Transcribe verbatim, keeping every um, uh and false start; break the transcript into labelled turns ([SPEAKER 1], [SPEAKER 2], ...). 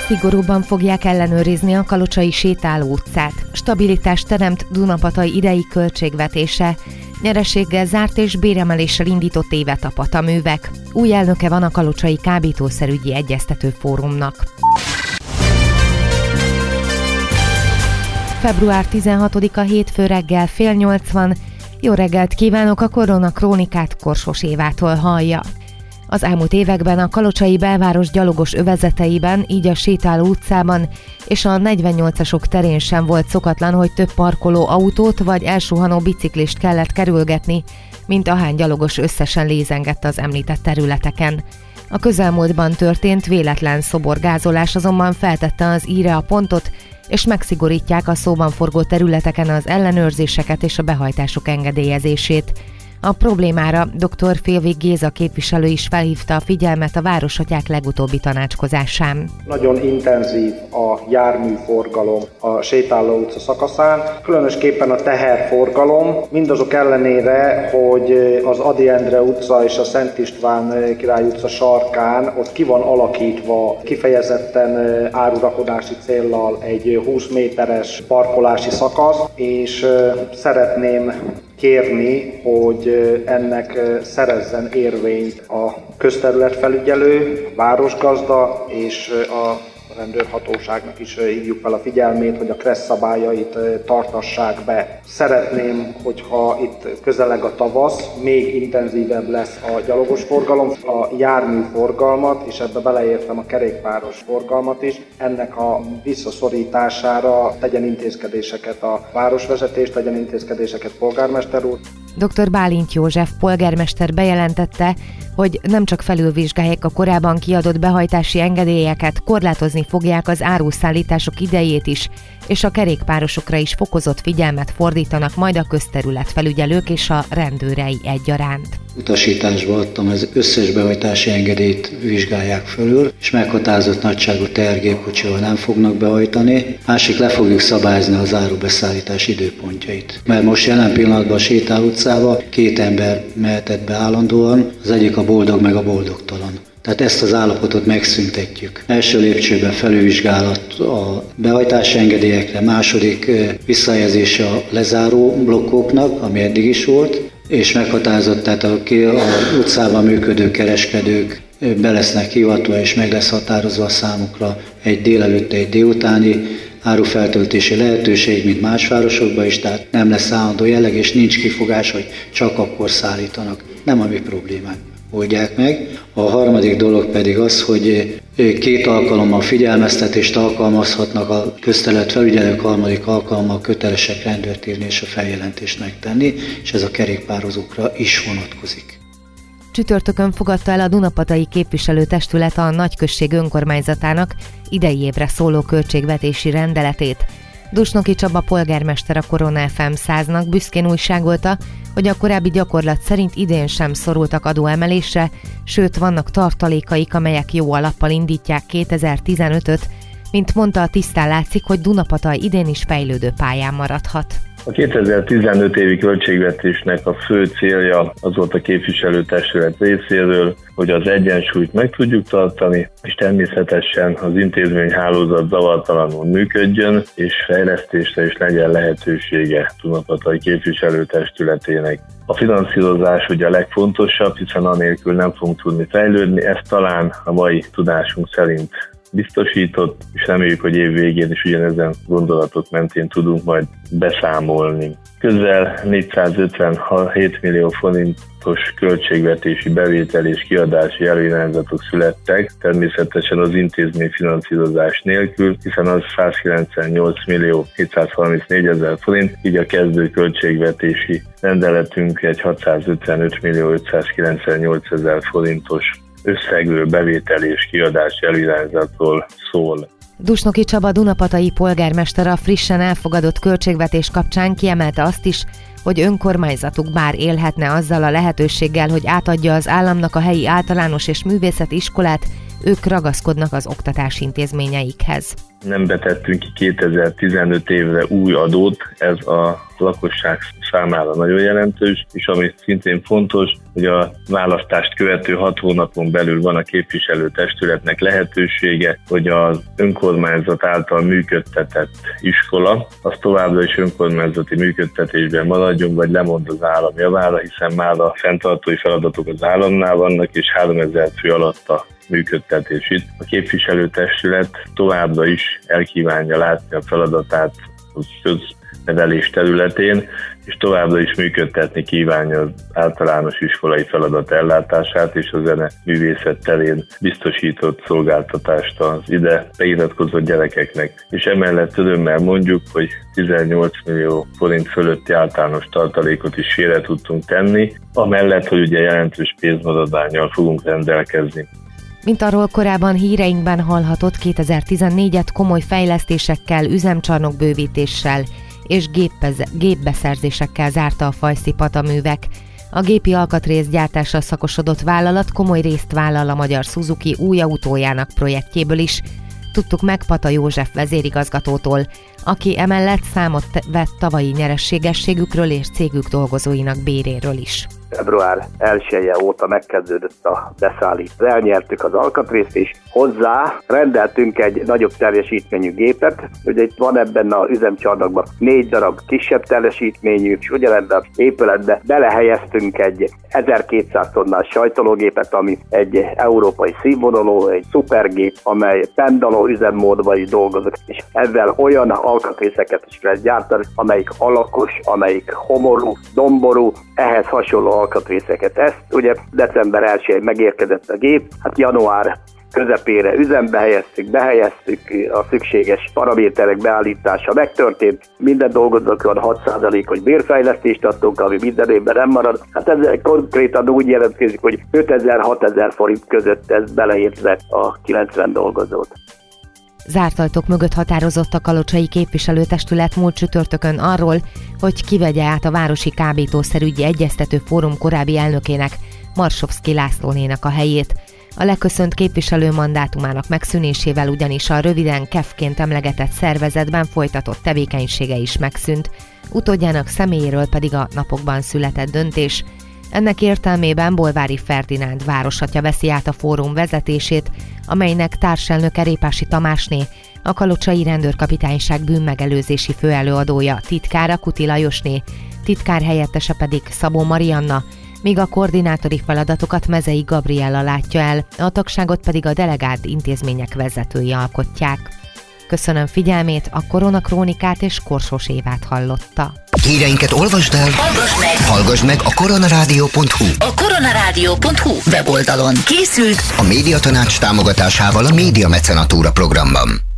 [SPEAKER 1] Szigorúbban fogják ellenőrizni a Kalocsai sétáló utcát. Stabilitást teremt Dunapatai idei költségvetése. Nyereséggel zárt és béremeléssel indított évet a Pataművek. Új elnöke van a Kalocsai Kábítószerügyi Egyeztető Fórumnak. február tizenhatodika hétfő reggel fél nyolc van. Jó reggelt kívánok, a Korona Krónikát Korsos Évától hallja. Az elmúlt években a kalocsai belváros gyalogos övezeteiben, így a sétáló utcában és a negyvennyolcasok terén sem volt szokatlan, hogy több parkoló autót vagy elsuhanó biciklist kellett kerülgetni, mint ahány gyalogos összesen lézengett az említett területeken. A közelmúltban történt véletlen szoborgázolás azonban feltette az íre a pontot, és megszigorítják a szóban forgó területeken az ellenőrzéseket és a behajtások engedélyezését. A problémára dr. Félvig Géza képviselő is felhívta a figyelmet a városatyák legutóbbi tanácskozásán.
[SPEAKER 2] Nagyon intenzív a járműforgalom a sétáló utca szakaszán, különösképpen a teherforgalom, mindazok ellenére, hogy az Ady Endre utca és a Szent István Király utca sarkán ott ki van alakítva kifejezetten árurakodási céllal egy húsz méteres parkolási szakasz, és szeretném kérni, hogy ennek szerezzen érvényt a közterületfelügyelő, városgazda és a rendőrhatóságnak is hívjuk fel a figyelmét, hogy a kressz szabályait tartassák be. Szeretném, hogyha itt közeleg a tavasz, még intenzívebb lesz a gyalogos forgalom, a járműforgalmat, és ebbe beleértem a kerékpáros forgalmat is. Ennek a visszaszorítására tegyen intézkedéseket a városvezetés, tegyen intézkedéseket polgármester úr.
[SPEAKER 1] dr. Bálint József polgármester bejelentette, hogy nem csak felülvizsgálják a korábban kiadott behajtási engedélyeket, korlátozni fogják az áruszállítások idejét is, és a kerékpárosokra is fokozott figyelmet fordítanak majd a közterületfelügyelők és a rendőrei egyaránt.
[SPEAKER 3] Utasításba adtam, az összes behajtási engedélyt vizsgálják fölül, és meghatározott nagyságú tehergépkocsival nem fognak behajtani. Másik, le fogjuk szabályozni az árubeszállítás időpontjait. Mert most jelen pillanatban a sétáló utcába két ember mehetett be állandóan, az egyik a boldog meg a boldogtalan. Tehát ezt az állapotot megszüntetjük. Első lépcsőben felülvizsgálat a behajtási engedélyekre, második visszajelzése a lezáró blokkoknak, ami eddig is volt, és meghatározott, tehát a, a utcában működő kereskedők be lesznek hivatva, és meg lesz határozva számukra egy délelőtti, egy délutáni árufeltöltési lehetőség, mint más városokban is, tehát nem lesz állandó jelleg, és nincs kifogás, hogy csak akkor szállítanak. Nem a mi problémánk. Oldják meg. A harmadik dolog pedig az, hogy két alkalommal figyelmeztetést alkalmazhatnak a közterületfelügyelők, harmadik alkalommal kötelesek rendőrt írni és a feljelentést megtenni, és ez a kerékpározókra is vonatkozik.
[SPEAKER 1] Csütörtökön fogadta el a Dunapatai képviselőtestület a nagyközség önkormányzatának idei évre szóló költségvetési rendeletét. Dusnoki Csaba polgármester a Korona ef em száznak büszkén újságolta, hogy a korábbi gyakorlat szerint idén sem szorultak adóemelésre, sőt vannak tartalékaik, amelyek jó alappal indítják kétezer-tizenötöt, mint mondta, tisztán látszik, hogy Dunapataj idén is fejlődő pályán maradhat.
[SPEAKER 4] A kétezer-tizenöt évi költségvetésnek a fő célja az volt a képviselőtestület részéről, hogy az egyensúlyt meg tudjuk tartani, és természetesen az intézményhálózat zavartalanul működjön, és fejlesztésre is legyen lehetősége Dunapataj képviselőtestületének. A finanszírozás ugye a legfontosabb, hiszen anélkül nem fogunk tudni fejlődni, ez talán a mai tudásunk szerint biztosított, és reméljük, hogy év végén is ugyanezen gondolatok mentén tudunk majd beszámolni. Közel négyszázötvenhét millió forintos költségvetési bevétel és kiadási előirányzatok születtek, természetesen az intézmény finanszírozás nélkül, hiszen az százkilencvennyolc millió hétszázharmincnégy ezer forint, így a kezdő költségvetési rendeletünk egy hatszázötvenöt millió ötszázkilencvennyolc ezer forintos összegről, bevétel és kiadási előirányzatról szól.
[SPEAKER 1] Dusnoki Csaba Dunapatai polgármester a frissen elfogadott költségvetés kapcsán kiemelte azt is, hogy önkormányzatuk bár élhetne azzal a lehetőséggel, hogy átadja az államnak a helyi általános és művészeti iskolát, ők ragaszkodnak az oktatási intézményeikhez.
[SPEAKER 4] Nem betettünk ki kétezer-tizenöt évre új adót, ez a lakosság számára nagyon jelentős, és ami szintén fontos, hogy a választást követő hat hónapon belül van a képviselőtestületnek lehetősége, hogy az önkormányzat által működtetett iskola, az továbbra is önkormányzati működtetésben maradjon, vagy lemond az állam javára, hiszen már a fenntartói feladatok az államnál vannak, és háromezer fő alatt a működtetés itt. A képviselőtestület továbbra is elkívánja látni a feladatát a köznevelés területén, és továbbra is működtetni kívánja az általános iskolai feladat ellátását és a zene művészet terén biztosított szolgáltatást az ide beiratkozott gyerekeknek. És emellett örömmel mondjuk, hogy tizennyolc millió forint fölötti általános tartalékot is félre tudtunk tenni, amellett, hogy ugye jelentős pénzmaradvánnyal fogunk rendelkezni.
[SPEAKER 1] Mint arról korábban híreinkben hallhatott, kétezer-tizennégyet komoly fejlesztésekkel, üzemcsarnok bővítéssel és géppez- gépbeszerzésekkel zárta a Fajszi Pataművek. A gépi alkatrészgyártásra szakosodott vállalat komoly részt vállal a magyar Suzuki új autójának projektjéből is. Tudtuk meg Pata József vezérigazgatótól, aki emellett számot vett tavalyi nyerességességükről és cégük dolgozóinak béréről is.
[SPEAKER 5] február elseje óta megkezdődött a beszállítás. Elnyertük az alkatrészt, és hozzá rendeltünk egy nagyobb teljesítményű gépet. Ugye itt van ebben az üzemcsarnokban négy darab kisebb teljesítményű, és ugyanebben az épületbe belehelyeztünk egy ezerkétszáz tonnás sajtológépet, ami egy európai színvonalú, egy szupergép, amely pendaló üzemmódban is dolgozik, és ezzel olyan alkatrészeket is lehet gyártani, amelyik alakos, amelyik homorú, domború, ehhez hasonló alkatrészeket. Ezt ugye december elsején megérkezett a gép, hát január közepére üzembe helyeztük, behelyeztük, a szükséges paraméterek beállítása megtörtént, minden dolgozókon hat százalékos bérfejlesztést adtunk, ami minden évben nem marad. Hát ez konkrétan úgy jelentkezik, hogy ötezer-hatezer forint között ez beleértve a kilencven dolgozót.
[SPEAKER 1] Zárt ajtók mögött határozott a kalocsai képviselőtestület múlt csütörtökön arról, hogy kivegye át a Városi Kábítószerügyi Egyeztető Fórum korábbi elnökének, Marsovszky Lászlónénak a helyét. A leköszönt képviselő mandátumának megszűnésével ugyanis a röviden KEF-ként emlegetett szervezetben folytatott tevékenysége is megszűnt, utódjának személyéről pedig a napokban született döntés. Ennek értelmében Bolvári Ferdinánd városatja veszi át a fórum vezetését, amelynek társelnöke Répási Tamásné, a kalocsai rendőrkapitányság bűnmegelőzési főelőadója titkára Kuti Lajosné, titkár helyettese pedig Szabó Marianna, míg a koordinátori feladatokat Mezei Gabriella látja el, a tagságot pedig a delegált intézmények vezetői alkotják. Köszönöm figyelmét, a Koronakrónikát és Korsós Évát hallotta.
[SPEAKER 6] Híreinket olvasd el,
[SPEAKER 7] hallgass meg,
[SPEAKER 6] hallgass meg a koronarádió pont hu.
[SPEAKER 7] A koronarádió pont hu weboldalon készült
[SPEAKER 6] a Médiatanács támogatásával a Média Mecenatúra programban.